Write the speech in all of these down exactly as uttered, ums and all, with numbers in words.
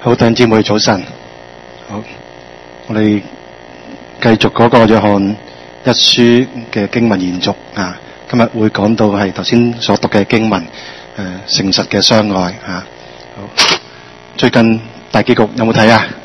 好，弟兄姊妹早晨。好，我哋繼續嗰個約翰一書嘅經文延續啊。今日會講到係頭先所讀嘅經文，誒、呃，誠實嘅相愛啊。好，最近大結局有冇睇啊？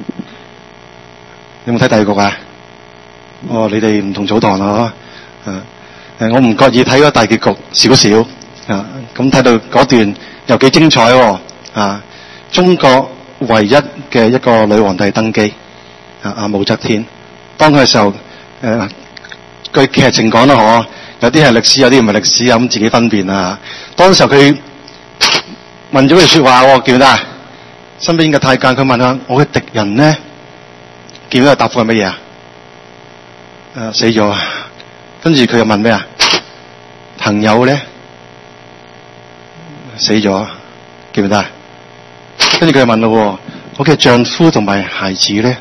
有冇睇大結局啊？哦，你哋唔同組堂咯，誒，誒，我唔覺意睇咗大結局少少啊。咁睇到嗰段又幾精彩喎啊！中國唯一嘅一個女皇帝登基，啊啊武則天。當佢嘅時候，誒、呃，據劇情講啦，嗬，有啲係歷史，有啲唔係歷史，咁自己分辨啊。當時候佢問咗句說話，記唔記得啊？身邊嘅太監佢問下我嘅敵人呢？記唔記得答覆係乜嘢啊？誒、呃，死咗。跟住佢又問咩啊？朋友咧？死咗。記唔記得啊？跟住佢又問咯，我嘅丈夫同埋孩子咧，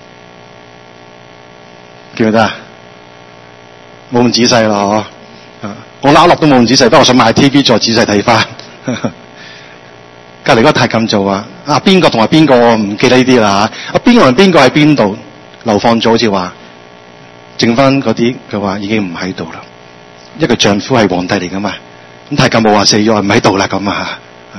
記唔記得啊？冇咁仔細咯，嗬！我撈落都冇咁仔細，不過我想買 T V 再仔細睇翻。隔籬嗰個太監做啊，啊邊個同埋邊個我唔記得呢啲啦吓，啊邊個同邊個喺邊度流放咗，好似話剩翻嗰啲，佢話已經唔喺度啦。一個丈夫係皇帝嚟噶嘛，咁太監冇話死咗唔喺度啦咁啊。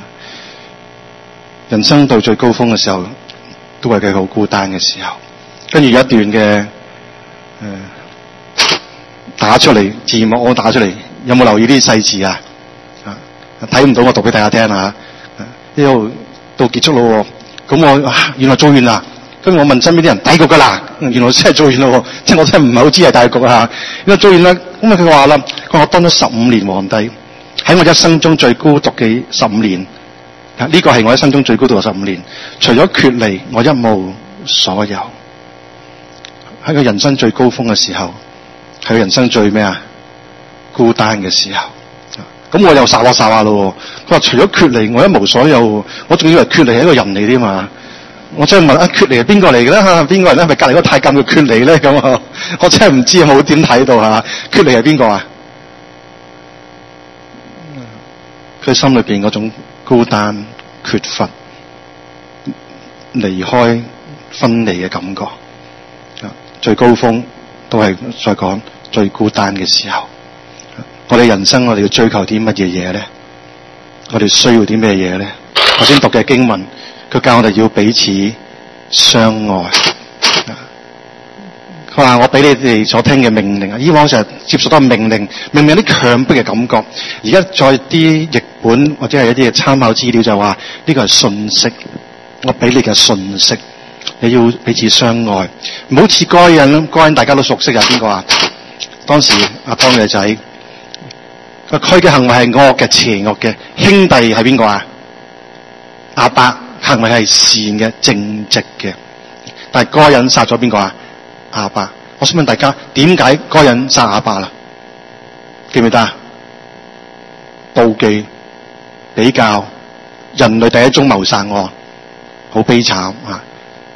人生到最高峰嘅時候，都係佢好孤單嘅時候。跟住有一段嘅誒、呃、打出嚟字幕，我打出嚟，有冇留意啲細字啊？啊，睇唔到，我讀俾大家聽啊！呢度到結束咯，咁我、啊、原來做完啦。跟住我問身邊啲人，大局噶啦，原來真係做完咯，即係我真係唔係好知係大局啊！因為做完啦，咁啊佢話啦，佢話我當咗十五年皇帝，喺我一生中最孤獨嘅十五年。呢、這個係我一生中最高度嘅十五年，除咗決離，我一無所有。喺佢人生最高峰嘅時候，係佢人生最咩啊？孤單嘅時候。咁我又撒下撒下咯。佢話除咗決離，我一無所有。我仲以為決離係一個人嚟添嘛。我真係問啊，決離係邊個嚟嘅咧？邊個人咧？係咪隔籬嗰個太監嘅決離咧？咁啊，我真係唔知，冇點睇到吓。決離係邊個啊？佢心裏邊嗰種孤單、缺乏、離開、分離嘅感覺，最高峰都係再講最孤單嘅時候。我哋人生，我哋要追求啲乜嘢嘢咧？我哋需要啲咩嘢咧？頭先讀嘅經文，佢教我哋要彼此相愛。佢話我俾你哋所聽嘅命令啊，以往成日接受到命令，明明有啲強迫嘅感覺，而家再啲譯本或者係一啲嘅參考資料就話呢個係信息，我俾你嘅信息，你要彼此相愛，唔好似該人，該人大家都熟悉係邊個啊？當時阿當嘅仔，佢嘅行為係惡嘅、邪惡嘅，兄弟係邊個啊？亞伯行為係善嘅、正直嘅，但係該人殺咗邊個啊？亞伯，我想問大家，點解嗰個人殺亞伯啦？記唔記得啊？妒忌、比較，人類第一宗謀殺案，好悲慘啊！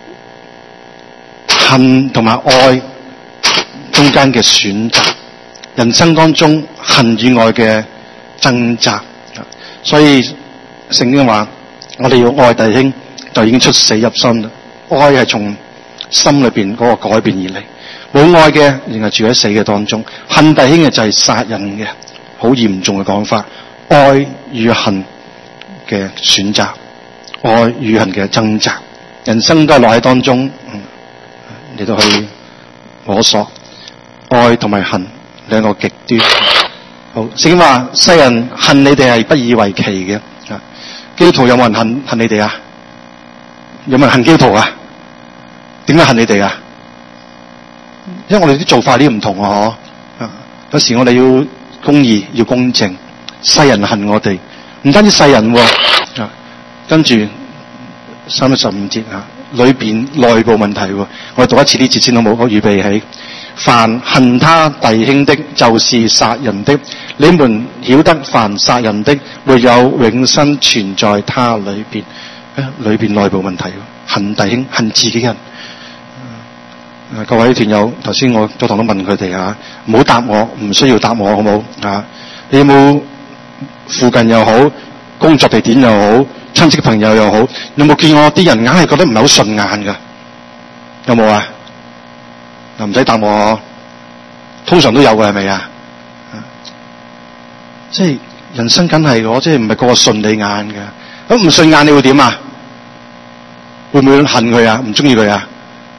恨同埋愛中間嘅選擇，人生當中恨與愛嘅掙扎，所以聖經話我哋要愛弟兄，就已經出死入生啦。愛係從心裏邊嗰個改變而嚟，冇愛嘅仍係住喺死嘅當中。恨弟兄嘅就係殺人嘅，好嚴重嘅講法。愛與恨嘅選擇，愛與恨嘅掙扎，人生都係落喺當中，嗯，你都去摸索愛同埋恨兩個極端。好，聖經話世人恨你哋係不以為奇嘅。啊，基督徒有冇人恨恨你哋啊？有冇人恨基督徒啊？點解恨你哋啊？因為我哋啲做法啲唔同啊！嗬，啊，有時我哋要公義，要公正。世人恨我哋，唔單止世人喎，啊，跟住三十五節啊，裏邊內部問題喎。我哋讀一次呢節先好冇？我預備起。凡恨他弟兄的，就是殺人的。你們曉得，凡殺人的，沒有永生存在他裏邊。啊，裏邊內部問題，恨弟兄，恨自己人。啊，各位團友，頭先我早堂都問佢哋啊，唔好答我，唔需要答我，好冇啊？你有冇附近又好，工作地點又好， 親戚朋友又好，有冇見過啲人硬係覺得唔係好順眼㗎？有冇啊？嗱，唔使答我，通常都有嘅，係咪啊？即係人生梗係我，即係唔係個個順你眼嘅。咁唔順眼你會點啊？會唔會恨佢啊？唔中意佢啊？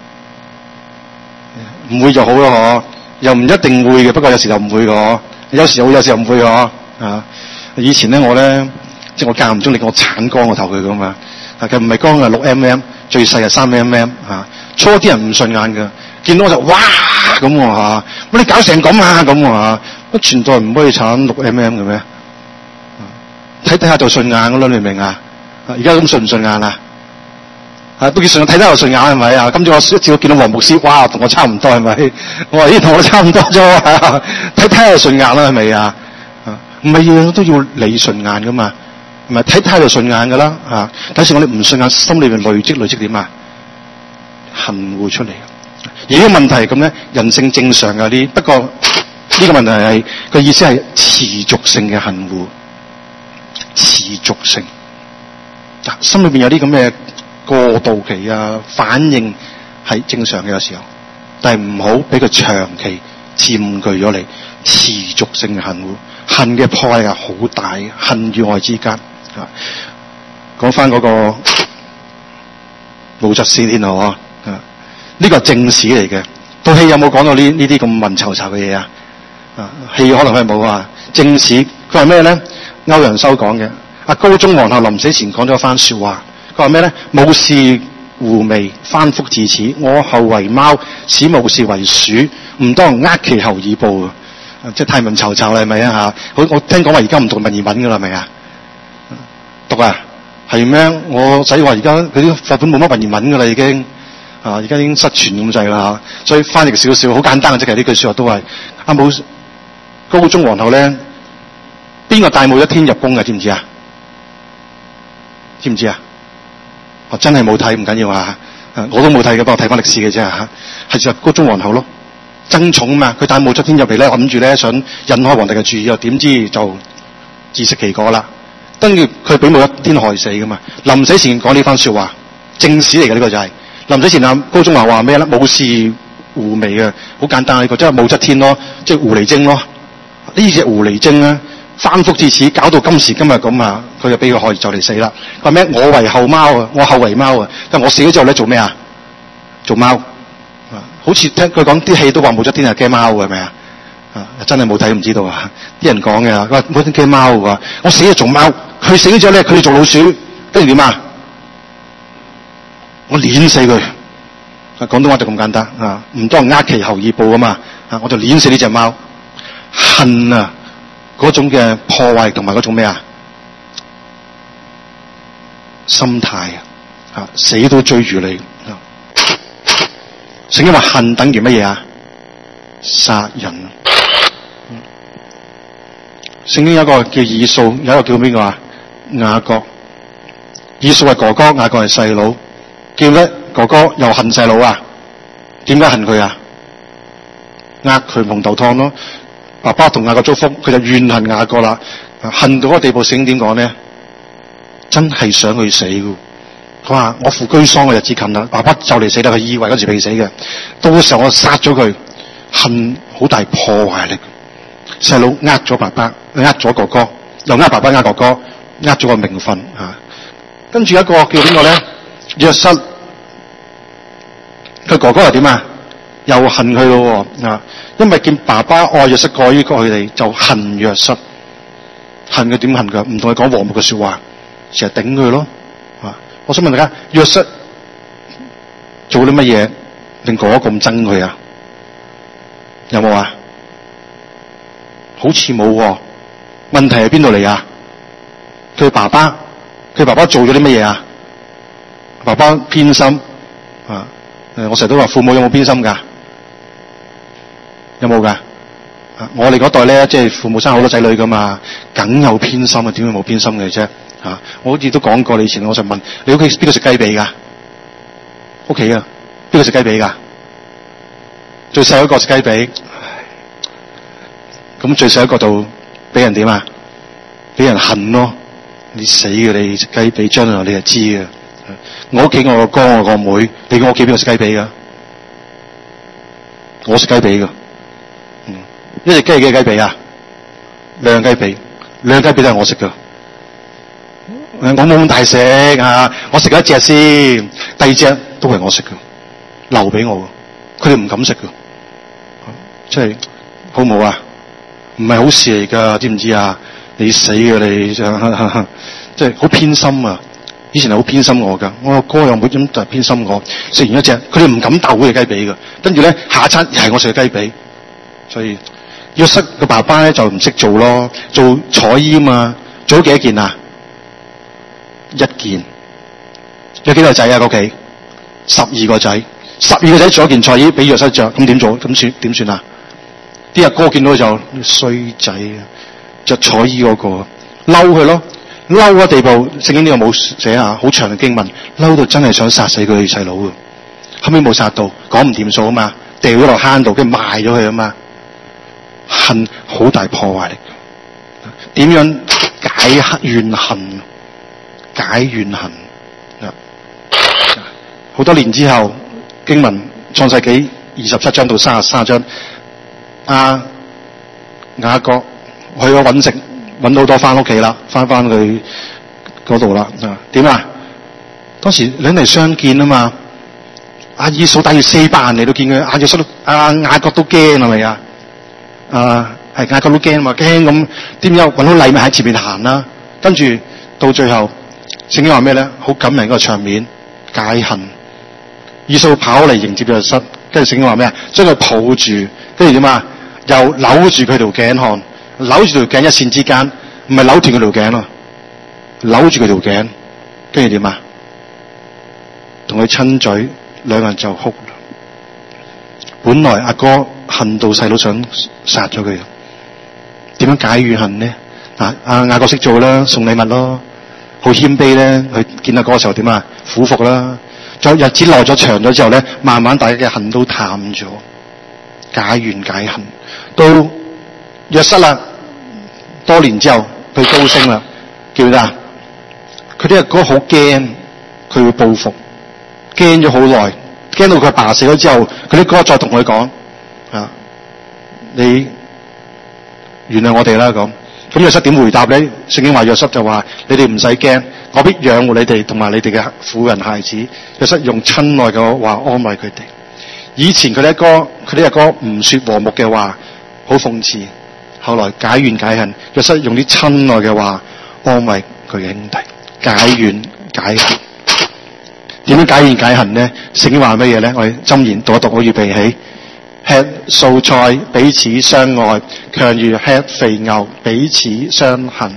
唔會就好咯，嗬。又唔一定會嘅，不過有時又唔會嘅，有時會，有時又唔會嘅，啊！以前咧，我咧，即係我間唔中，你我鏟光個頭佢噶嘛。啊，佢唔係光啊，六 mm， 最細係三 mm， 啊。初啲人唔順眼嘅，見到我就哇咁喎嚇，乜你搞成咁啊咁喎，乜全代唔可以鏟六 mm 嘅咩？睇睇下就順眼噶啦，你明唔明啊？而家咁順唔順眼啊？啊，都幾順，睇睇又順眼係咪啊？今朝我一朝見到黃牧師，哇，同我差唔多係咪？我話咦，同我都差唔多啫，睇睇又順眼啦係咪啊？唔係樣樣都要你順眼噶嘛？唔係睇睇就順眼噶啦嚇。有時我哋唔順眼，心裏邊累積累積點啊？恨惡出嚟。而呢個問題係咁咧，人性正常嘅啲，不過呢個問題係個意思係持續性嘅恨惡，持續性。嗱，心裏邊有啲咁嘅過渡期啊，反應係正常嘅有時候，但係唔好俾佢長期佔據咗你，持續性嘅恨惡，恨嘅破壞係好大嘅，恨與愛之間啊。講翻嗰個武則天天后啊，呢個係正史嚟嘅。套戲有冇講到呢呢啲咁混嘈嘈嘅嘢啊？啊，戲可能係冇啊。正史佢係咩咧？歐陽修講嘅。阿高宗皇后臨死前講咗一番說話，佢話咩咧？武士狐媚，翻腹至此，我後為貓，使武士為鼠，唔當呃其後以報啊！即係太文嘈嘈啦，係咪啊？吓，我我聽講話而家唔讀文言文噶啦，係咪啊？讀啊？係咩？我仔話而家佢啲課本冇乜文言文噶啦，已經啊，而家已經失傳咁滯啦吓，所以翻譯少少，好簡單嘅，即係呢句說話都係阿武高宗皇后咧，邊個帶武則天入宮嘅？知唔知啊？知唔知啊？我真係冇睇，唔緊要啊！我都冇睇嘅，不過睇翻歷史嘅啫嚇。係就高宗皇后咯，爭寵嘛，佢帶武則天入嚟咧，諗住咧想引開皇帝嘅注意，又點知就自食其果啦。跟住佢俾武則天害死噶嘛。臨死前講呢番説話，正史嚟嘅呢個就係、是、臨死前啊，高宗皇后話咩咧？武士狐媚嘅，好簡單呢、這個，即係武則天咯，即係狐狸精咯。呢隻狐狸精咧，翻腹至此，搞到今時今日咁啊！佢就俾佢害就嚟死啦。話咩？我為後貓啊，我後為貓啊。但係我死咗之後咧，做咩啊？做貓啊！好似聽佢講啲戲都話武則天係驚貓嘅，係咪啊？啊，真係冇睇唔知道啊！啲人講嘅，佢話武則天驚貓嘅，我死咗做貓，佢死咗咧，佢哋做老鼠，跟住點啊？我碾死佢。啊，廣東話就咁簡單啊！唔當呃其後以報啊嘛！啊，我就碾死呢隻貓，恨啊！嗰種嘅破壞同埋嗰種咩啊？心態啊，死都追住你。聖經話恨等於乜嘢啊？殺人。聖經有一個叫以掃，有一個叫邊個啊？雅各。以掃係哥哥，雅各係細佬。叫咧哥哥又恨細佬啊？點解恨佢啊？呃佢紅豆湯咯。爸爸同雅各祝福，佢就怨恨雅各啦。恨到嗰個地步，聖經點講咧？真係想佢死噶。佢話我父居喪嘅日子近啦，爸爸就嚟死啦，佢以為嗰時未死嘅，到嘅時候我殺咗佢，恨好大破壞力。細佬呃咗爸爸，呃咗哥哥，又呃爸爸呃哥哥，呃咗個名分吓。跟住一個叫邊個咧？約瑟，佢哥哥又點啊？又恨佢咯啊！因為見爸爸愛約瑟過於佢哋，就恨約瑟。恨佢點恨佢？唔同佢講和睦嘅說話，成日頂佢咯。啊！我想問大家，約瑟做啲乜嘢令哥哥咁憎佢啊？有冇啊？好似冇喎。問題係邊度嚟啊？佢爸爸，佢爸爸做咗啲乜嘢啊？爸爸偏心啊！誒，我成日都話父母有冇偏心㗎？有冇㗎？啊！我哋嗰代咧，即係父母生好多仔女㗎嘛，梗有偏心啊！點會冇偏心嘅啫？嚇、啊！我好似都講過你以前，我就問你屋企邊個食雞髀㗎？屋企啊，邊個食雞髀㗎？最細一個食雞髀，咁最細一個就俾人點啊？俾人恨咯， 你死嘅你食雞髀，將來你就知嘅。我屋企我個哥我個妹，你我屋企邊個食雞髀噶？我食雞髀噶。嗯，一隻雞係幾隻雞髀啊？兩雞髀，兩雞髀都係我食噶。我冇咁大食啊！我食咗一隻先，第二隻都係我食噶，留俾我噶。佢哋唔敢食噶，即係好唔好啊？唔係好事嚟噶，知唔知啊？你死嘅你，即係好偏心啊！以前係好偏心我噶，我個哥又冇咁就偏心我。食完一隻，佢哋唔敢鬥嗰隻雞髀噶。跟住咧，下一餐又係我食嘅雞髀。所以約瑟個爸爸咧就唔識做咯，做彩衣啊嘛，做咗幾多件啊？一件。有幾個仔啊？屋企十二個仔，十二個仔做一件彩衣俾約瑟着，咁點做？咁算點算啊？啲阿哥見到就衰仔啊，着彩衣嗰個嬲佢咯。嬲嘅地步，聖經呢個冇寫下，好長嘅經文，嬲到真係想殺死佢細佬嘅，後尾冇殺到，講唔掂數啊嘛，掉咗落坑度，跟住賣咗佢啊嘛，恨好大破壞力，點樣解怨恨？解怨恨啊！好多年之後，經文創世紀二十七章到三十三章，阿雅各去咗搵食。搵到好多翻屋企啦，翻翻去嗰度啦。啊，點啊？當時兩地相見啊嘛，阿以掃帶住四百人嚟到見佢，阿約瑟阿雅各都驚係咪啊？啊，係雅各都驚嘛，驚咁點解搵到禮物喺前面行啦？跟住到最後，聖經話咩咧？好感人個場面，解恨。以掃跑嚟迎接約瑟，跟住聖經話咩啊？將佢抱住，跟住點啊？又扭住佢條頸項。扭住條頸一線之間，唔係扭斷佢條頸咯，扭住佢條頸，跟住點啊？同佢親嘴，兩個人就哭啦。本來阿哥恨到細佬想殺咗佢，點樣解怨恨呢？啊，阿雅各識做啦，送禮物咯，好謙卑咧。佢見阿哥嘅時候點啊？俯伏啦。再日子耐咗長咗之後咧，慢慢大家嘅恨都淡咗，解怨解恨都。約瑟啦，多年之後佢高升啦，叫咩啊？佢啲阿哥好驚，佢會報復，驚咗好耐，驚到佢爸死咗之後，佢啲哥再同佢講啊，你原諒我哋啦咁。咁約瑟點回答咧？聖經話約瑟就話：你哋唔使驚，我必養活你哋同埋你哋嘅婦人孩子。約瑟用親愛嘅話安慰佢哋。以前佢啲阿哥，佢啲阿哥唔說和睦嘅話，好諷刺。後來解怨解恨，約瑟用啲親愛嘅話安慰佢嘅兄弟，解怨解恨。點樣解怨解恨呢？聖經話乜嘢咧？我哋箴言讀一讀，我預備起。吃素菜彼此相愛，強如吃肥牛彼此相恨。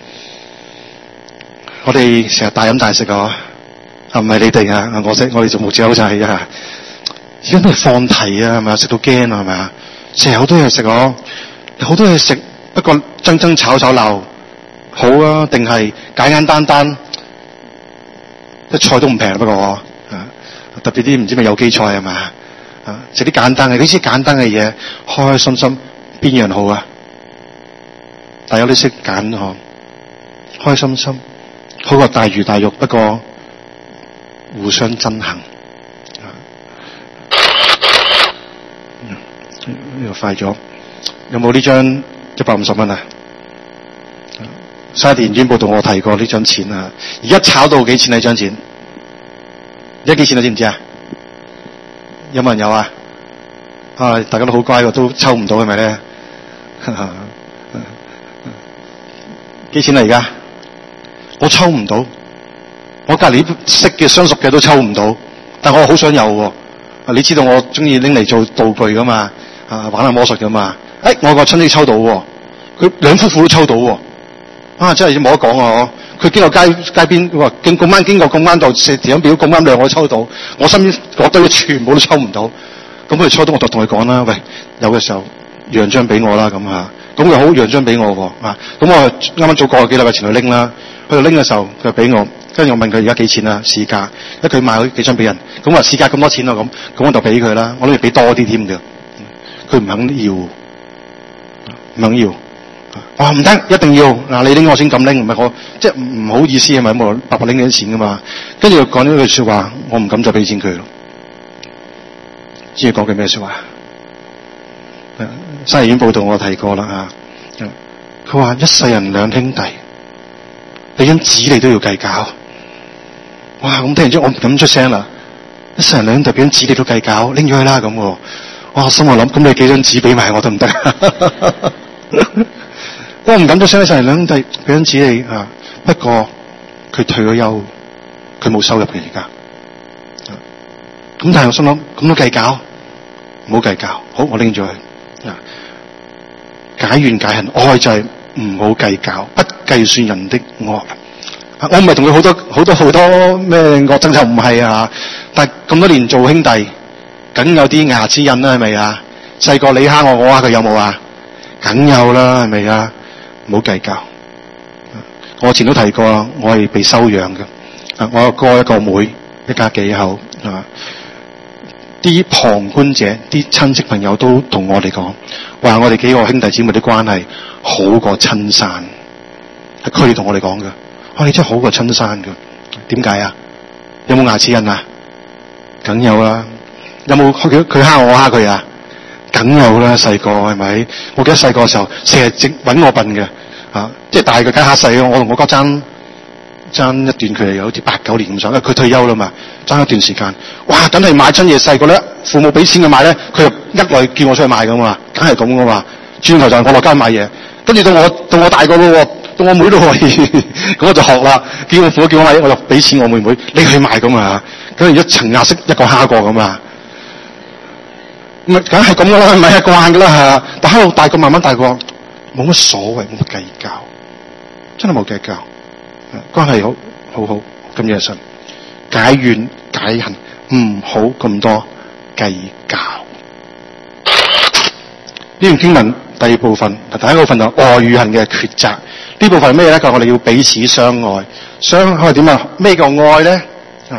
我哋成日大飲大食啊，唔係你哋啊，我識我哋做牧者好就係啊，而家都係放題啊，係咪啊？食到驚啊，係咪啊？成日好多嘢食哦。好多嘢食，不過爭爭吵吵鬧好啊，定係簡簡單單，啲菜都唔平，不過啊，特別啲唔知咩有機菜係嘛啊，食啲簡單嘅，呢啲簡單嘅嘢，開開心心，邊樣好啊？大家都識揀嗬，開開心心，好過大魚大肉，不過互相憎恨。嗯，呢個快咗。有冇呢張一百五十蚊啊？沙田宣報道我提過呢張錢啊，而家炒到幾錢呢張錢？而家幾錢啊？知唔知啊？有冇人有啊？啊，大家都好乖喎，都抽唔到係咪咧？幾錢啊？而家我抽唔到，我隔籬識嘅相熟嘅都抽唔到，但我好想有喎。你知道我中意拎嚟做道具噶嘛？啊，玩下魔術噶嘛？誒、哎，我個親戚抽到喎，佢兩夫婦都抽到喎，啊，真係冇得講啊！佢經過街街邊，話經咁啱經過咁啱度食點表咁啱兩我抽到，我身邊嗰堆全部都抽唔到，咁佢抽到我就同佢講啦，喂，有嘅時候讓張俾我啦，咁嚇，咁佢好讓張俾我喎，啊，咁我啱啱早過幾禮拜前去拎啦，去到拎嘅時候佢就俾我，跟住我問佢而家幾錢啊？市價，因為佢買咗幾張俾人，咁話市價咁多錢啊，咁，咁我就俾佢啦，我諗住俾多啲添嘅，佢唔肯要。唔肯要， 我話唔得，一定要嗱，你拎我先敢拎，唔係我即係唔好意思係咪？冇白白拎你啲錢噶嘛。跟住又講咗句說話，我唔敢再俾錢佢咯。知佢講句咩說話？新聞院報道我提過啦吓，佢話一世人兩兄弟，你張紙你都要計較。哇！咁聽完之後我唔敢出聲啦。一世人兩兄弟俾張紙你都計較，拎咗去啦咁。哇！心我諗，咁你幾張紙俾埋我得唔得？我唔敢出聲，一世人兩兄弟俾張紙你啊。不過佢退咗休，佢冇收入嘅而家。咁但係我心諗，咁都計較，唔好計較。好，我拎咗去。啊，解怨解恨，愛就係唔好計較，不計算人的惡。啊，我唔係同佢好多好多好多咩惡爭，就唔係啊。但係咁多年做兄弟，梗有啲牙齒印啦，係咪啊？細個你蝦我，我蝦佢，有冇啊？梗有啦，係咪啊？唔好計較。我前都提過啦，我係被收養嘅。啊，我有哥一個妹，一家幾口啊。啲旁觀者、啲親戚朋友都同我哋講，話我哋幾個兄弟姊妹啲關係好過親生，係佢哋同我哋講嘅。哇，你真係好過親生嘅，點解啊？有冇牙齒印啊？梗有啦。有冇佢佢蝦我，我蝦佢啊？梗有啦。細個係咪？我記得細個嘅時候，成日直搵我笨嘅，啊，即係大佢梗係蝦細我，我同我哥爭。爭一段距離，好似八九年咁上，因為佢退休啦嘛，爭一段時間。哇，梗係買親嘢細個咧，父母俾錢佢買咧，佢又一來叫我出去買噶嘛，梗係咁噶嘛。轉頭就係我落街買嘢，跟住到我到我大個咯，到我妹都可以，咁我就學啦。叫我父母叫我買嘢，我就俾錢我妹妹，你去買咁啊。咁一層壓式一個蝦過咁啊，咁啊梗係咁噶啦，咪係慣噶啦嚇。但喺度大個慢慢大個，冇乜所謂，冇乜計較，真係冇計較。關係好好好，咁嘢神解怨解恨，唔好咁多計較。呢段經文第二部分，第一部分就愛與恨嘅抉擇。呢部分係咩咧？佢話我哋要彼此相愛。相愛點啊？咩叫愛咧？啊，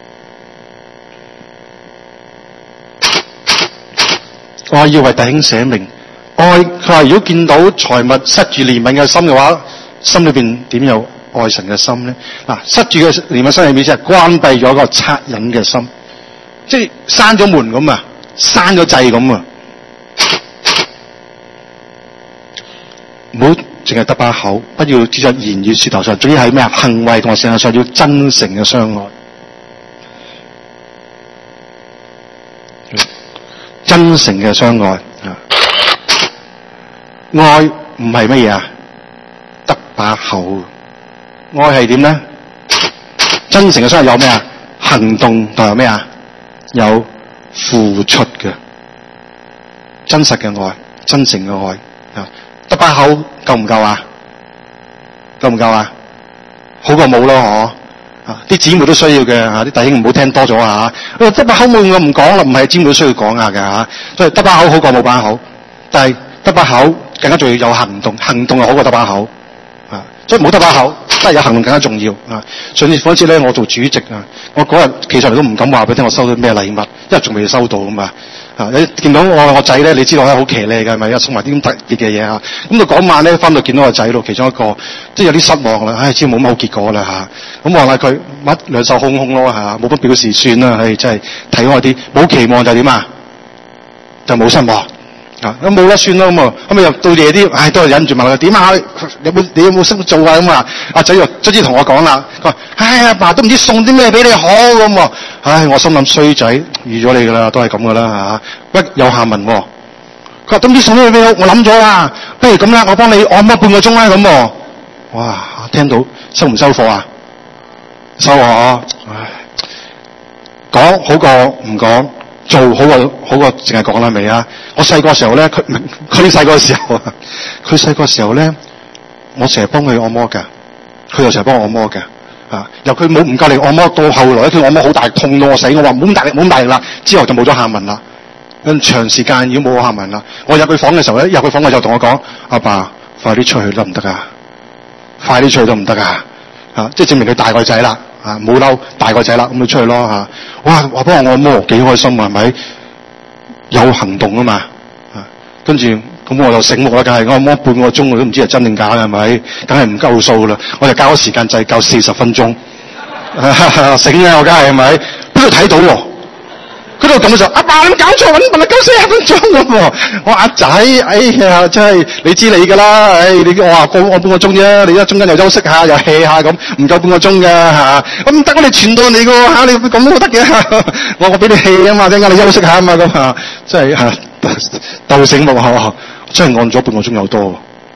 愛要為弟兄捨命。愛佢話如果見到財物塞住憐憫嘅心嘅話，心裏邊點有愛神嘅心咧？嗱，塞住嘅憐憫心係咩意思？係關閉咗個惻隱嘅心，即係閂咗門咁啊，閂咗掣咁啊。唔好淨係得把口，不要只在言語舌頭上，總之係咩啊？行為同埋性格上要真誠嘅相愛，真誠嘅相愛啊！愛唔係乜嘢啊？得把口。愛係點咧？真誠嘅相愛有咩啊？行動同有咩啊？有付出嘅真實嘅愛，真誠嘅愛啊！得把口夠唔夠啊？夠唔夠啊？好過冇咯，嗬！啊，啲姊妹都需要嘅吓，啲弟兄唔好聽多咗啊！吓，得把口冇我唔講啦，唔係姊妹都需要講下嘅吓，所以得把口好過冇把口，但係得把口更加重要有行動，行動又好過得把口啊！所以冇得把口，真係有行動更加重要啊！上次嗰次咧，我做主席啊，我嗰日企上嚟都唔敢話俾你聽我收到咩禮物，因為仲未收到啊嘛。啊！你見到我我仔咧，你知道咧好騎呢嘅，係咪？又送埋啲咁特別嘅嘢啊！咁到嗰晚咧，翻到見到個仔咯，其中一個即係有啲失望啦。唉，知冇乜好結果啦嚇。咁望下佢，乜兩手空空咯嚇，冇乜表示，算啦。唉，真係睇開啲，冇期望就點啊？就冇失望啊！咁冇得算咯咁啊！咁啊又到夜啲，唉，都係忍住問佢點啊？有冇你有冇識做啊？咁啊！阿仔又卒之同我講啦，佢話：唉，阿爸都唔知送啲咩俾你好咁喎。唉，我心諗衰仔預咗你噶啦，都係咁噶啦嚇。不有下文喎，佢話都唔知送啲咩俾我，我諗咗啦，不如咁啦，我幫你按摩半個鐘啦咁喎。哇！聽到收唔收貨啊？收啊！唉，講好過唔講，做好過好過淨係講啦，未啊？我細個時候咧，佢佢細個時候啊，佢細個時候咧，我成日幫佢按摩㗎，佢又成日幫我按摩㗎。啊！由佢冇唔夠力按摩，到後來佢按摩好大，痛到我死。我話唔好咁大力，唔好咁大力啦。之後就冇咗下文啦。咁長時間已經冇咗下文啦。我入佢房嘅時候咧，入佢房我就同我講：阿爸，快啲出去得唔得啊？快啲出去得唔得啊？啊！即係證明佢大個仔啦。啊！冇嬲，大個仔啦，咁咪出去咯嚇。哇！話幫我按摩幾開心啊，係咪？有行動啊嘛。啊！跟住咁我就醒目啦，梗係我摸半個鐘我都唔知係真定假嘅，係咪？梗係唔夠數啦，我就交咗時間就係夠四十分鐘。醒啊！我梗係係咪？邊度睇到喎？佢度咁嘅時候，阿爸你搞錯，揾問你交四十分鐘咁喎。我阿仔，哎呀，真係你知你㗎啦，哎你我話過我半個鐘啫，你而家中間又休息下又 hea 下咁，唔夠半個鐘㗎嚇。咁唔得，我哋傳到你㗎喎嚇，你咁都得嘅。我我俾你 hea 啊嘛，陣間你休息下啊嘛咁嚇，真係嚇鬥醒目嚇，真係按咗半個鐘有多。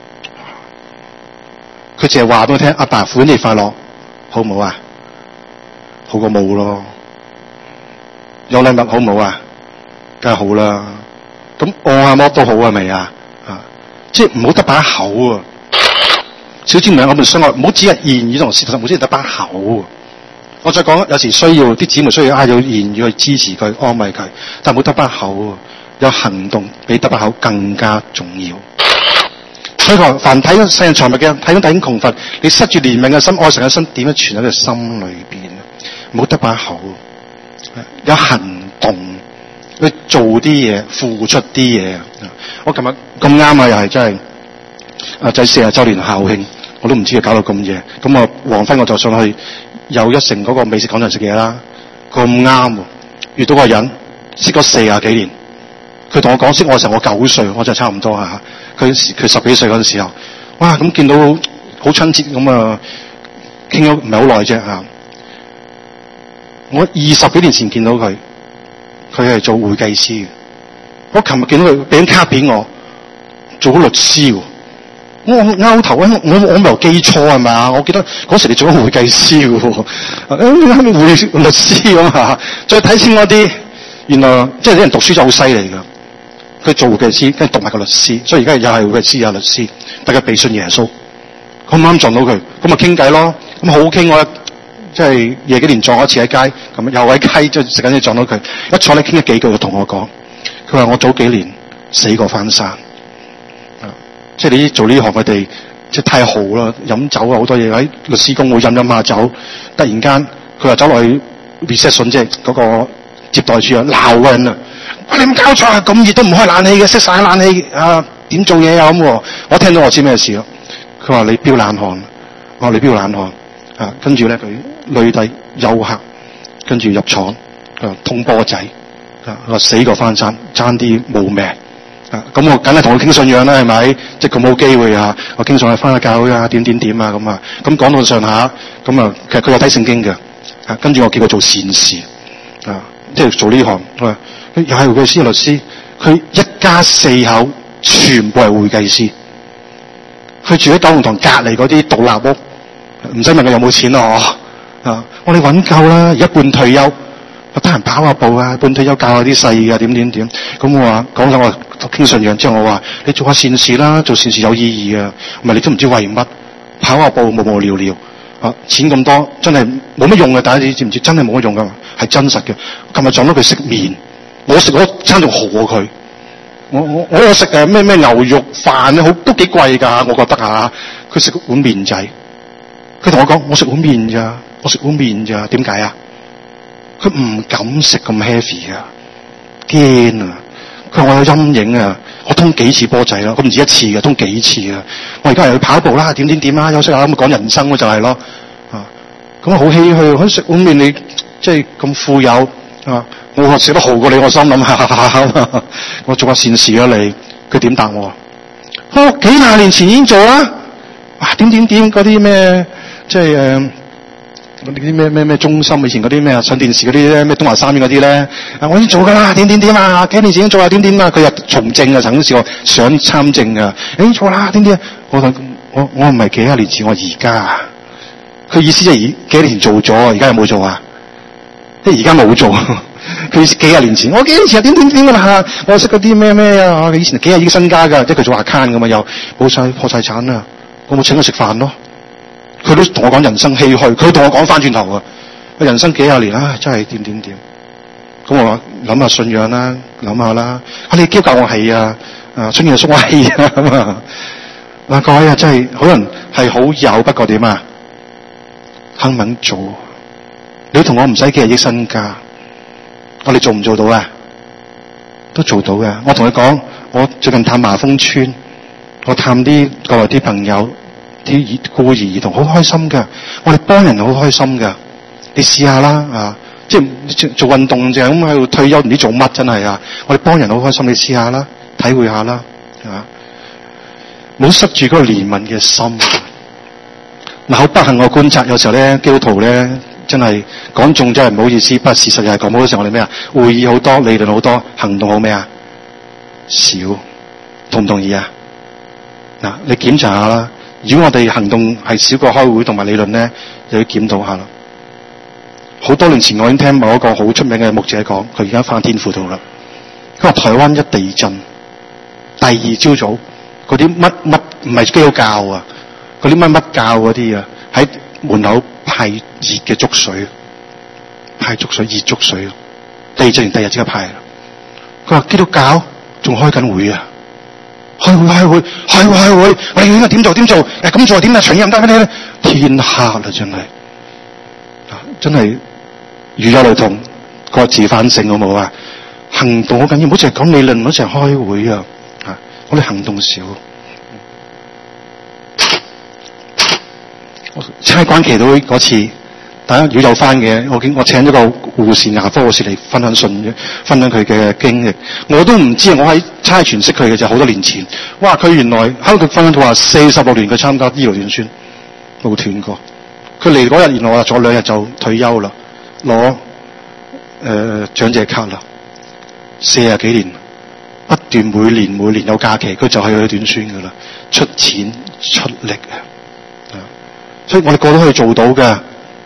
佢淨係話俾我聽，阿爸歡你快樂，好唔好啊？好過冇咯。有禮物好唔好啊？梗係好啦。咁按下摩都好係咪啊？啊，即係唔好得把口啊！小姊妹我們相愛，唔好只係言語同事實，唔好只係得把口。我再講，有時需要啲姊妹需要啊，有言語去支持佢、安慰佢，但係唔好得把口，有行動比得把口更加重要。所以話，凡睇到世人財物嘅，睇到弟兄窮乏，你塞住憐憫嘅心、愛神嘅心，點樣存喺佢心裏邊？唔好得把口。有行動去做啲嘢，付出啲嘢。我琴日咁啱啊，又係真係阿仔四十周年校慶，我都唔知佢搞到咁夜。咁我黃昏我就上去又一城嗰個美食廣場食嘢啦。咁啱遇到個人，識咗四十幾年。佢同我講識我嘅時候，我九歲，我就差唔多啊。佢佢十幾歲嗰陣時候，哇！咁見到好親切咁啊，傾咗唔係好耐啫啊。我二十幾年前見到佢，佢係做會計師嘅。我琴日見到佢俾張卡片我，做咗律師喎。我拗頭啊！我我唔係基礎係咪啊？我記得嗰時你做咗會計師嘅喎，啱啱會律師咁啊！再睇清嗰啲，原來即係啲人讀書就好犀利㗎。佢做會計師，跟住讀埋個律師，所以而家又係會計師又係律師，大家俾信耶穌。咁啱撞到佢，咁咪傾偈咯。咁好傾我。即係夜幾年撞一次喺街，咁又喺街即係食緊嘢撞到佢，一坐你傾咗幾句就同我講，佢話我早幾年死過翻生，啊！即係你做呢行佢哋即係太豪啦，飲酒啊好多嘢喺律師公會飲飲下酒，突然間佢話走落去 reception 即係嗰個接待處啊鬧個人啊！你唔搞錯啊！咁熱都唔開冷氣嘅，熄晒冷氣啊！點做嘢啊咁？我聽到我知咩事咯。佢話你飆冷汗，我話你飆冷汗。啊，跟住咧佢累低休克，跟住入廠，啊通波仔，啊我死過翻生，爭啲冇命，啊咁我梗係同佢傾信仰啦，係咪？即係咁冇機會啊，我經常係翻下教會啊，點點點啊咁啊，咁講到上下，咁啊其實佢有睇聖經嘅，啊跟住我叫佢做善事，啊即係做呢行，佢話又係會計師律師，佢一家四口全部係會計師，佢住喺九龍塘隔離嗰啲獨立屋。唔使問佢有冇錢咯，啊！我哋揾夠啦，而家半退休，我得閒跑下步啊，半退休教下啲細嘅點點點。咁我話講咗我傾信仰之後，我話你做下善事啦，做善事有意義啊，唔係你都唔知為乜，跑下步無無聊聊，啊！錢咁多真係冇乜用嘅，大家知唔知？真係冇乜用噶，係真實嘅。琴日撞到佢食麵，我食嗰餐仲好過佢。我我我食誒咩咩牛肉飯好都幾貴㗎，我覺得嚇。佢食碗麵仔。佢同我講：我食碗麵咋，我食碗麵咋？點解啊？佢唔敢食咁 heavy 啊，驚啊！佢話我有陰影啊，我通幾次波仔啦，咁唔止一次嘅，通幾次啊！我而家又去跑步啦，點點點啊，休息下咁講人生咯，就係咯啊！咁好唏噓，佢食碗麵你即係咁富有啊！我食得好過你，我心諗下，我做下善事啊你。佢點答我？我幾廿年前已經做啦，啊點點點嗰啲咩？即係誒嗰啲咩咩咩中心以前嗰啲咩啊上電視嗰啲咧咩東華三院嗰啲咧啊我已經做㗎啦點點點啊幾年前已經做啊點點啊佢又從政啊曾經試過想參政啊誒做啦點點我我我唔係幾廿年前我而家佢意思即係幾年前做咗而家有冇做啊即係而家冇做佢幾廿年前我幾年前點點點㗎啦我識嗰啲咩咩啊以前幾廿億身家㗎即係佢做 account 㗎嘛又冇晒破晒產啊我冇請佢食飯咯。佢都同我講人生唏噓，佢同我講翻轉頭啊！人生幾廿年啊，真係點點點。咁我話諗下信仰啦，諗下啦。啊，你教教我係啊，啊，信耶穌我係啊咁啊。嗱，各位啊，真係可能係好有，不過點啊？肯唔肯做？你同我唔使幾廿億身家，我哋做唔做到啊？都做到嘅。我同你講， 我最近探麻風村，我探啲國內啲朋友，啲孤兒兒童，好開心㗎。我哋幫人好開心㗎。你試下啦啊！即係做運動就咁喺度退休，唔知做乜真係啊！我哋幫人好開心，你試下啦，體會下啦，啊！唔好塞住嗰個憐憫嘅心。嗱，好不幸我觀察，有時候咧基督徒咧真係講中真係唔好意思，不過事實又係講好多時候我哋咩啊？會議好多，理論好多，行動好咩啊？少，同唔同意啊？嗱，你檢查下啦。如果我哋行動係少過開會同埋理論咧，又要檢討下啦。好多年前我已經聽某一個好出名嘅牧者講，佢而家返天父度啦。佢話台灣一地震，第二朝早嗰啲乜乜唔係基督教啊，嗰啲乜乜教嗰啲啊，喺門口派熱嘅粥水，派粥水熱粥水，地震完第二日即刻派啦。佢話基督教仲開緊會啊，開會開會開會開會，我哋應該點做點做？誒咁做點啊？長遠唔得咩咧？天黑啦，真係啊，真係。如有雷同，各自反省好冇啊！行動好緊要，唔好淨係講理論，唔好淨係開會啊！啊，我哋行動少。差關期到嗰次，大家如果有翻嘅，我我請咗個護士牙科護士嚟分享信，分享佢嘅經歷。我都唔知，我喺差傳識佢嘅就好多年前。哇！佢原來喺度分享佢話四十六年佢參加醫療短宣，冇斷過。佢嚟嗰日原來我坐兩日就退休啦。攞誒、呃、長者卡啦，四十幾年不斷每年每年有假期，佢就係去短宣噶啦，出錢出力啊！所以我哋個個都可以做到嘅。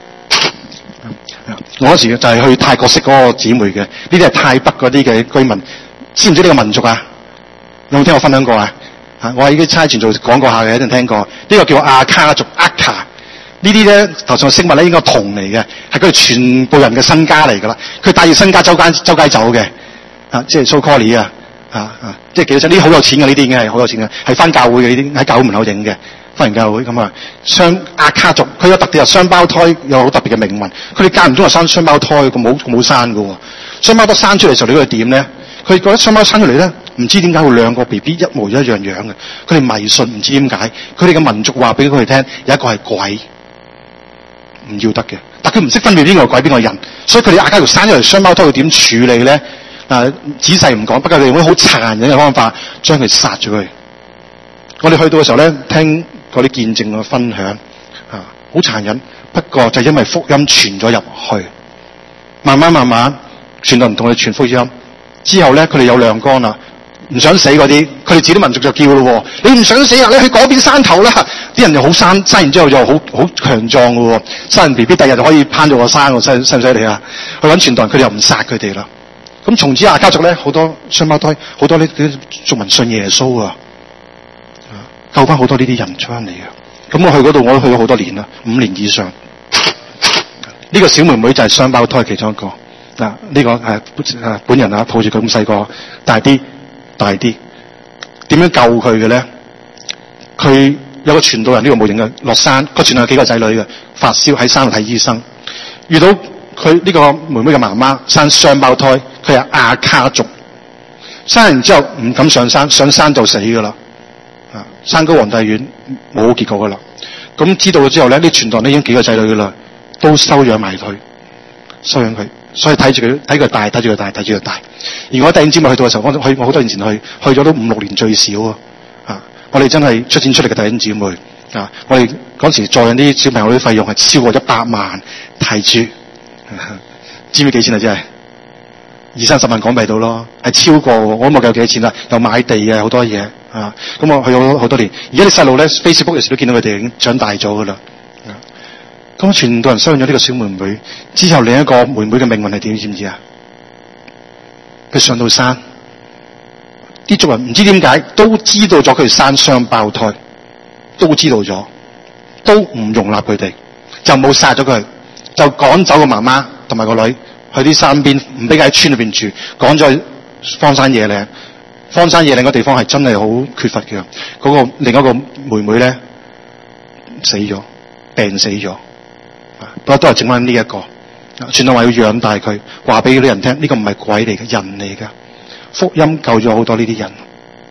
我嗰時就係去泰國識嗰個姊妹嘅，呢啲係泰北嗰啲嘅居民，知唔知呢個民族啊？有冇聽我分享過啊？啊，我喺啲差傳做講過下嘅，一定聽過。呢、這個叫阿卡族阿卡。呢啲咧頭上飾物咧應該係銅嚟嘅，係佢哋全部人嘅身家嚟噶啦。佢帶住身家周街周街走嘅，啊，即係 so call 啊，啊啊，即係幾多錢？呢啲好有錢嘅，呢啲已經係好有錢嘅，係翻教會嘅呢啲，喺教會門口影嘅，翻完教會咁啊。雙阿卡族，佢有特別係雙胞胎，有好特別嘅命運。佢哋間唔中係生雙胞胎，佢冇冇生噶喎。雙胞胎生出嚟嘅時候，你覺得點咧？佢覺得雙胞生出嚟咧，唔知點解會兩個 B B 一模一樣樣嘅。佢哋迷信，唔知點解。佢哋嘅民族話俾佢哋聽，有一個係鬼。唔要得嘅，但佢唔識分辨邊個鬼邊個人，所以佢哋阿家族生咗嚟雙胞胎，會點處理咧？啊，仔細唔講，不過佢哋用啲好殘忍嘅方法將佢殺咗佢。我哋去到嘅時候咧，聽嗰啲見證嘅分享，啊，好殘忍。不過就因為福音傳咗入去，慢慢慢慢傳到唔同佢傳福音之後咧，佢哋有亮光啦。唔想死嗰啲，佢哋自己民族就叫咯。你唔想死啊？你去嗰邊山頭啦！啲人就好生，生完之後就好好強壯嘅。生完 B B 第日就可以攀咗個山，犀犀唔犀利啊？去揾傳道人，佢哋又唔殺佢哋啦。咁從此亞家族咧，好多雙胞胎，好多呢啲族民信耶穌啊，救翻好多呢啲人出翻嚟嘅。咁我去嗰度，我都去咗好多年啦，五年以上。呢、這個小妹妹就係雙胞胎其中一個。嗱、啊，呢、這個誒誒本人啊，抱住佢咁細個，大啲。大啲，點樣救佢嘅咧？佢有個傳道人，呢、這個冇影嘅，落山，個傳道有幾個仔女嘅，發燒喺山度睇醫生，遇到佢呢個妹妹嘅媽媽生雙胞胎，佢係阿卡族，生完之後唔敢上山，上山就死噶啦，啊，山高皇帝遠，冇結果噶啦。咁知道咗之後咧，呢傳道人已經幾個仔女噶啦，都收養埋佢，收養佢。所以睇住佢，睇佢大，睇住佢大，睇住佢大。而我第二節目去到嘅時候，我去我好多年前去，去咗都五六年最少啊！啊，我哋真係出錢出力嘅弟兄姊妹啊！我哋嗰時助養啲小朋友啲費用係超過一百萬泰銖，知唔知幾錢啊？真係二三十萬港幣到咯，係超過我都冇計有幾多錢啦，又買地嘅好多嘢啊！咁我去咗好多年，而家啲細路咧 ，Facebook 有時都見到佢哋已經長大咗噶啦。咁傳道人收養咗呢個小妹妹之後，另一個妹妹嘅命運係點？知唔知啊？佢上到山，啲族人唔知點解都知道咗佢哋生雙胞胎，都知道咗，都唔容納佢哋，就冇殺咗佢，就趕走個媽媽同埋個女去啲山邊，唔俾佢喺村裏邊住，趕咗去荒山野嶺。荒山野嶺個地方係真係好缺乏嘅。嗰、那個另一個妹妹咧死咗，病死咗。不過都係整翻呢一個，傳道話要養大佢，話俾啲人聽，呢、這個唔係鬼嚟嘅，人嚟噶。福音救咗好多呢啲人，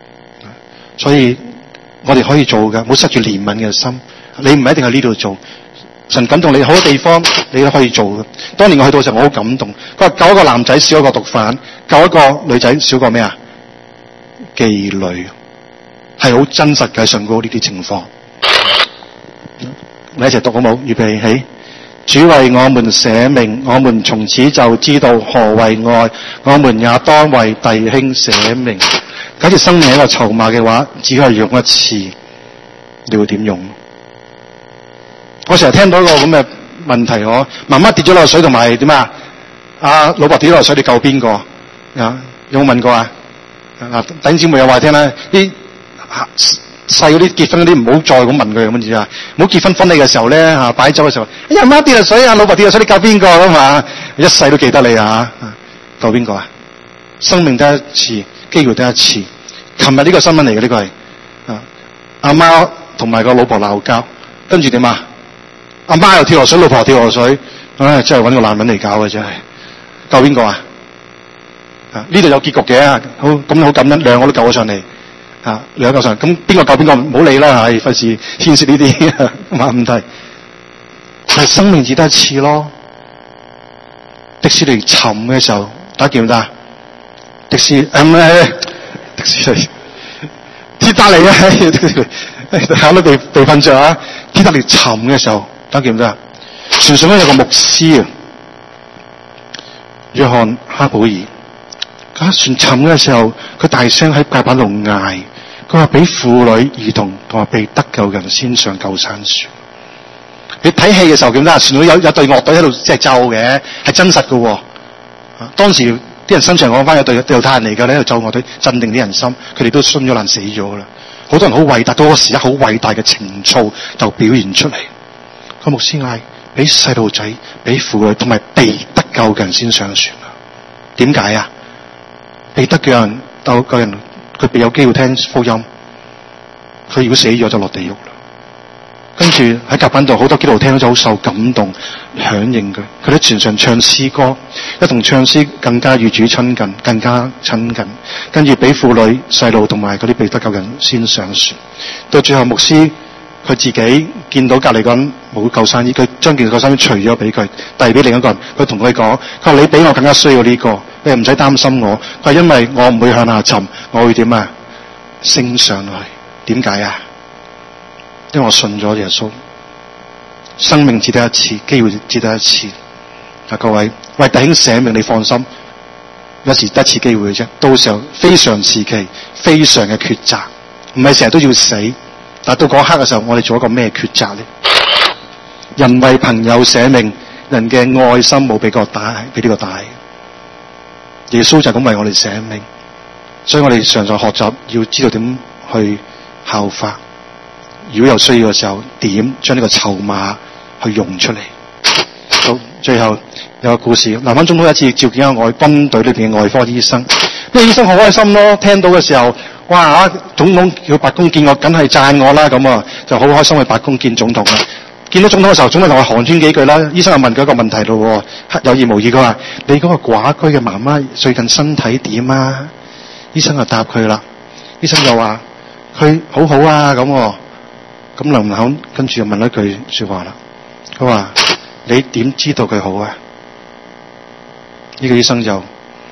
所以我哋可以做嘅，唔好失住憐憫嘅心。你唔係一定喺呢度做，神感動你好多地方，你都可以做嘅。當年我去到時候，我好感動。佢話救一個男仔少一個毒販，救一個女仔少個咩啊？妓女，係好真實嘅上高呢啲情況。你一齊讀好冇？預備起。主為我們捨命，我們從此就知道何為愛，我們也當為弟兄捨命。假設生命係一個籌碼嘅話，只可以用一次，你會點用？我成日聽到一個咁嘅問題，我媽媽跌咗落水同埋點啊？阿老婆跌咗落水，你救邊個啊？有冇問過啊？啊，弟兄姊妹有話聽啦，啲細嗰啲結婚嗰啲唔好再咁問佢咁樣子啊！唔好結婚婚禮嘅時候咧嚇，擺酒嘅時候，哎呀媽跌落水啊，老婆跌落水，你救邊個啊嘛？一世都記得你啊！救邊個啊？生命得一次，機會得一次。琴日呢個新聞嚟嘅呢個係啊，阿媽同埋個老婆鬧交，跟住點啊？阿媽又跳落水，老婆又跳落水，唉，真係揾個難揾嚟搞嘅真係。救邊個啊？啊，呢度有結局嘅，好咁好感恩，兩個都救咗上嚟。啊，兩個上，咁邊個救邊個唔好理啦，係費事牽涉呢啲問題。但係生命只得一次咯。迪士尼沉嘅時候，大家記唔得啊？迪士誒唔係迪士尼，鐵達尼啊，考到被被瞓着啊！鐵達尼沉嘅時候，大家記唔得啊？船上咧有個牧師啊，約翰哈普爾。架船沉嘅時候，佢大聲喺甲板度嗌，佢話俾婦女、兒童同埋被得救嘅人先上救生船。你睇戲嘅時候點解？船裏有有隊樂隊喺度即係奏嘅，係真實嘅。啊，當時啲人身上講翻有隊猶太人嚟嘅咧，喺度奏樂隊鎮定啲人心，佢哋都殉咗難死咗啦。好多人好偉大，到嗰個時刻好偉大嘅情操就表現出嚟。個牧師嗌俾細路仔、俾婦女同埋被得救嘅人先上船啊！點解啊？被得嘅人，到個人佢被有機會聽福音，佢如果死咗就落地獄啦。跟住喺甲板度好多基督徒聽到就好受感動，響應佢。佢喺船上唱詩歌，一同唱詩更加與主親近，更加親近。跟住俾婦女、細路同埋嗰啲被得救人先上船。到最後牧師佢自己見到隔籬個人冇救生衣，佢將件救生衣除咗俾佢，遞俾另一個人。佢同佢講：佢話你比我更加需要呢個。你唔使擔心我，佢話因為我唔會向下沉，我會點啊？升上去。點解啊？因為我信咗耶穌。生命只得一次，機會只得一次。啊，各位為弟兄捨命，你放心，有時得一次機會嘅啫。到時候非常時期，非常嘅抉擇，唔係成日都要死。但到嗰刻嘅時候，我哋做一個咩抉擇呢？人為朋友捨命，人嘅愛心冇比個大，比呢個大。耶穌就係咁為我哋捨命，所以我哋常常學習要知道點去效法。如果有需要嘅時候，點將呢個籌碼去用出嚟。到最後有個故事，南灣總統一次召見一個外軍隊裏邊嘅外科醫生，呢個醫生好開心咯，聽到嘅時候，哇！總統叫白宮見我，梗係讚我啦，咁啊就好開心去白宮見總統啦。見到總統嘅時候，總統同我寒暄幾句啦。醫生又問佢一個問題咯，有意無意佢話：你嗰個寡居嘅媽媽最近身體點啊？醫生就答佢啦。醫生就話：佢好好啊，咁咁林肯跟住又問一句說話啦。佢話：你點知道佢好啊？呢、這個醫生就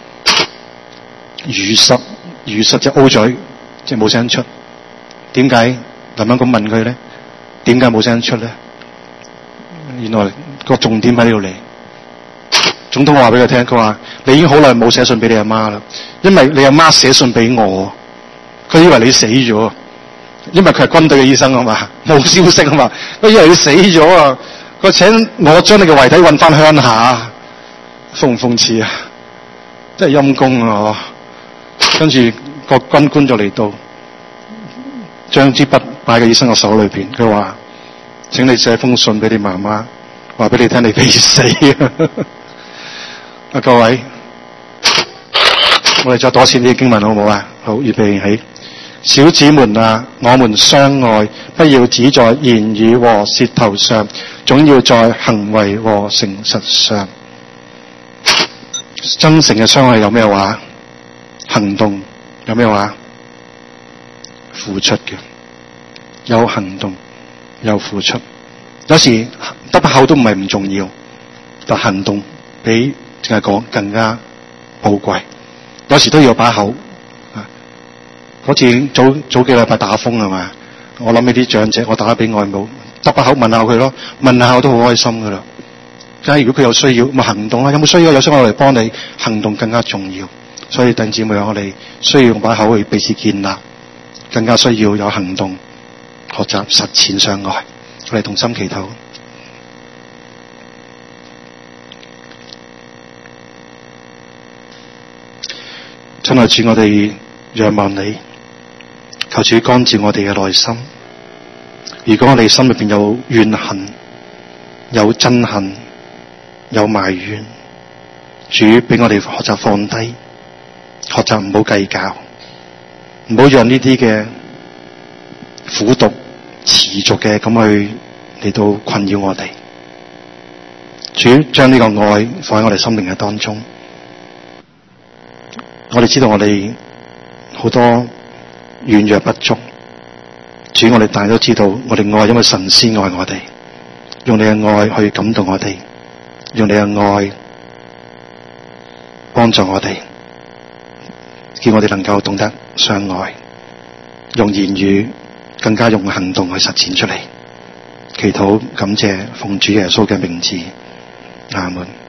語塞，語塞就 O 嘴，即係冇聲出。點解林肯咁問佢咧？點解冇聲出咧？原來個重點喺呢度嚟。總統話俾佢聽，佢話：你已經好耐冇寫信俾你阿媽啦，因為你阿媽寫信俾我，佢以為你死咗，因為佢係軍隊嘅醫生啊嘛，冇消息啊嘛，佢以為你死咗啊，佢請我將你嘅遺體運翻鄉下，諷唔諷刺啊？真係陰公啊！跟住個軍官就嚟到，將支筆擺喺醫生嘅手裏邊，佢話：請你寫封信俾你媽媽，話俾你聽你未死啊！啊，各位，我哋再多次呢啲經文好唔好啊？好，預備起。小子們啊，我們相愛，不要只在言語和舌頭上，總要在行為和誠實上。真誠嘅相愛有咩話？行動有咩話？ 付出嘅，有行動，有付出。有時得把口都唔係唔重要，但行動比淨係講更加寶貴。有時都要把口啊，好似早早幾禮拜打風係嘛，我諗起啲長者，我打俾外母，得把口問下佢咯，問下我都好開心噶啦。梗係如果佢有需要，咪行動啦。有冇需要？有需要我嚟幫你，行動更加重要。所以弟兄姊妹，我哋需要用把口去彼此建立，更加需要有行動，學習實踐相愛。我哋同心祈禱。親愛的主，我哋仰望你，求主光照我哋嘅內心。如果我哋心裏邊有怨恨、有憎恨、有埋怨，主俾我哋學習放低，學習唔好計較，唔好讓呢啲嘅苦毒持續嘅咁去嚟到困擾我哋。主將呢個愛放喺我哋生命嘅當中。我哋知道我哋好多軟弱不足，主我哋大都知道我哋愛，因為神先愛我哋，用你嘅愛去感動我哋，用你嘅愛幫助我哋，叫我哋能夠懂得相愛，用言語更加用行動去實踐出嚟。祈禱感謝奉主耶穌嘅名字，阿門。